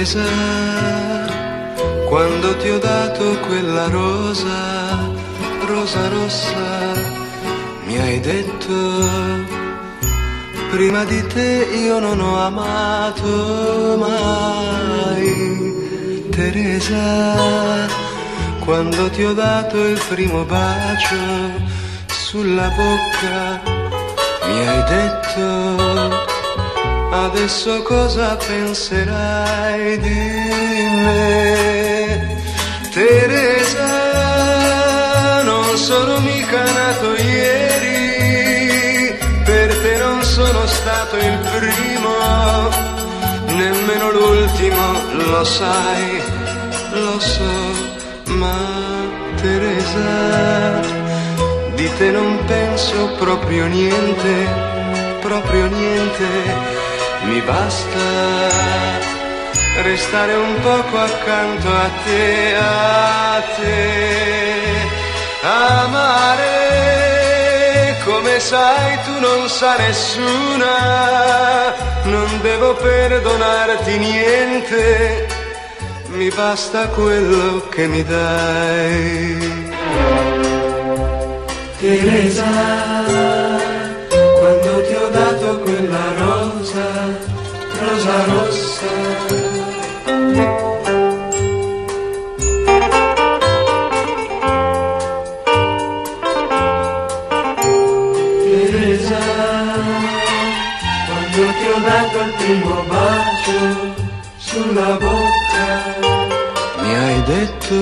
Teresa, quando ti ho dato quella rosa, rosa rossa, mi hai detto, prima di te io non ho amato mai. Teresa, quando ti ho dato il primo bacio sulla bocca, mi hai detto, adesso cosa penserai di me? Teresa, non sono mica nato ieri, per te non sono stato il primo, nemmeno l'ultimo, lo sai, lo so, ma Teresa, di te non penso proprio niente, proprio niente. Mi basta restare un poco accanto a te, amare come sai tu non sa nessuna, non devo perdonarti niente, mi basta quello che mi dai. Teresa, quando ti ho dato quella rosa, rosa rossa, Teresa, quando ti ho dato il primo bacio sulla bocca, mi hai detto,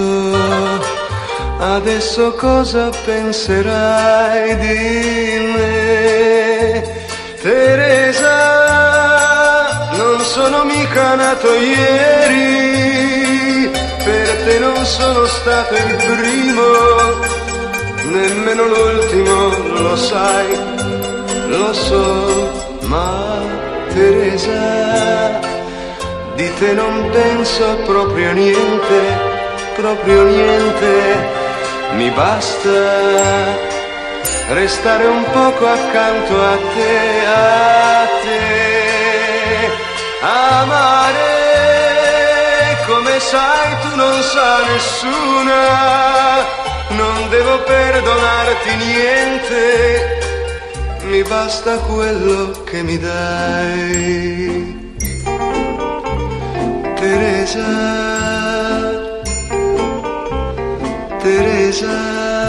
adesso cosa penserai di me? Teresa, non sono mica nato ieri, per te non sono stato il primo, nemmeno l'ultimo, lo sai, lo so, ma Teresa, di te non penso proprio niente, proprio niente. Mi basta restare un poco accanto a te, amare come sai tu non sa nessuna, non devo perdonarti niente, mi basta quello che mi dai. Teresa, Teresa,